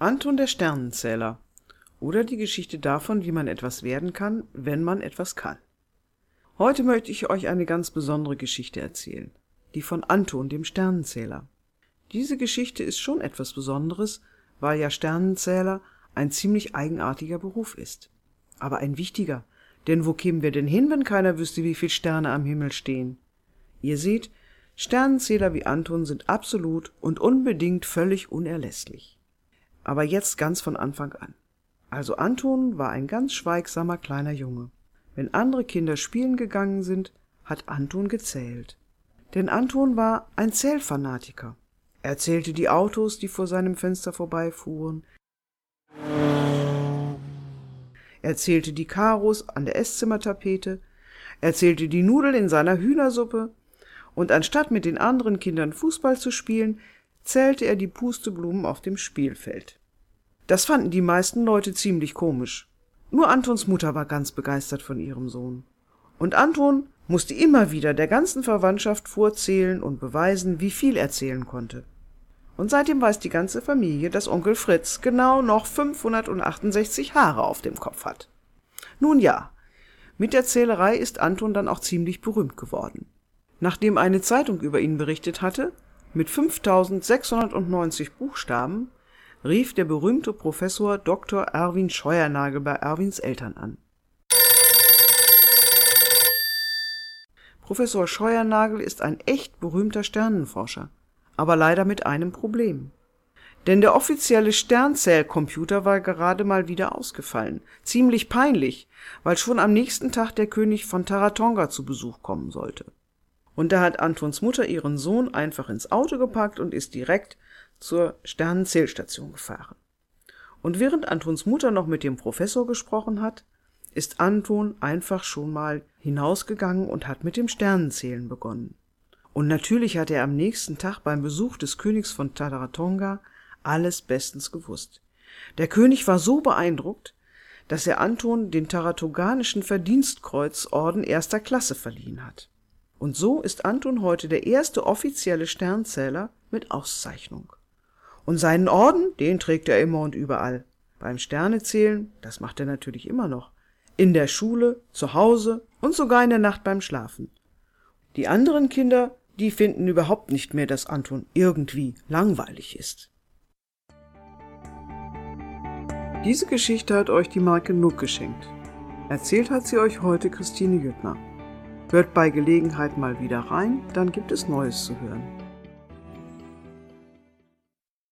Anton der Sternenzähler oder die Geschichte davon, wie man etwas werden kann, wenn man etwas kann. Heute möchte ich euch eine ganz besondere Geschichte erzählen, die von Anton dem Sternenzähler. Diese Geschichte ist schon etwas Besonderes, weil ja Sternenzähler ein ziemlich eigenartiger Beruf ist. Aber ein wichtiger, denn wo kämen wir denn hin, wenn keiner wüsste, wie viele Sterne am Himmel stehen? Ihr seht, Sternenzähler wie Anton sind absolut und unbedingt völlig unerlässlich. Aber jetzt ganz von Anfang an. Also Anton war ein ganz schweigsamer kleiner Junge. Wenn andere Kinder spielen gegangen sind, hat Anton gezählt. Denn Anton war ein Zählfanatiker. Er zählte die Autos, die vor seinem Fenster vorbeifuhren. Er zählte die Karos an der Esszimmertapete. Er zählte die Nudeln in seiner Hühnersuppe. Und anstatt mit den anderen Kindern Fußball zu spielen, zählte er die Pusteblumen auf dem Spielfeld. Das fanden die meisten Leute ziemlich komisch. Nur Antons Mutter war ganz begeistert von ihrem Sohn. Und Anton musste immer wieder der ganzen Verwandtschaft vorzählen und beweisen, wie viel er zählen konnte. Und seitdem weiß die ganze Familie, dass Onkel Fritz genau noch 568 Haare auf dem Kopf hat. Nun ja, mit der Zählerei ist Anton dann auch ziemlich berühmt geworden. Nachdem eine Zeitung über ihn berichtet hatte, mit 5690 Buchstaben, rief der berühmte Professor Dr. Erwin Scheuernagel bei Erwins Eltern an. Professor Scheuernagel ist ein echt berühmter Sternenforscher, aber leider mit einem Problem. Denn der offizielle Sternzählcomputer war gerade mal wieder ausgefallen. Ziemlich peinlich, weil schon am nächsten Tag der König von Taratonga zu Besuch kommen sollte. Und da hat Antons Mutter ihren Sohn einfach ins Auto gepackt und ist direkt zur Sternenzählstation gefahren. Und während Antons Mutter noch mit dem Professor gesprochen hat, ist Anton einfach schon mal hinausgegangen und hat mit dem Sternenzählen begonnen. Und natürlich hat er am nächsten Tag beim Besuch des Königs von Taratonga alles bestens gewusst. Der König war so beeindruckt, dass er Anton den Taratonganischen Verdienstkreuzorden 1. Klasse verliehen hat. Und so ist Anton heute der erste offizielle Sternzähler mit Auszeichnung. Und seinen Orden, den trägt er immer und überall. Beim Sternezählen, das macht er natürlich immer noch. In der Schule, zu Hause und sogar in der Nacht beim Schlafen. Die anderen Kinder, die finden überhaupt nicht mehr, dass Anton irgendwie langweilig ist. Diese Geschichte hat euch die Maike Nuck geschenkt. Erzählt hat sie euch heute Christine Jüttner. Hört bei Gelegenheit mal wieder rein, dann gibt es Neues zu hören.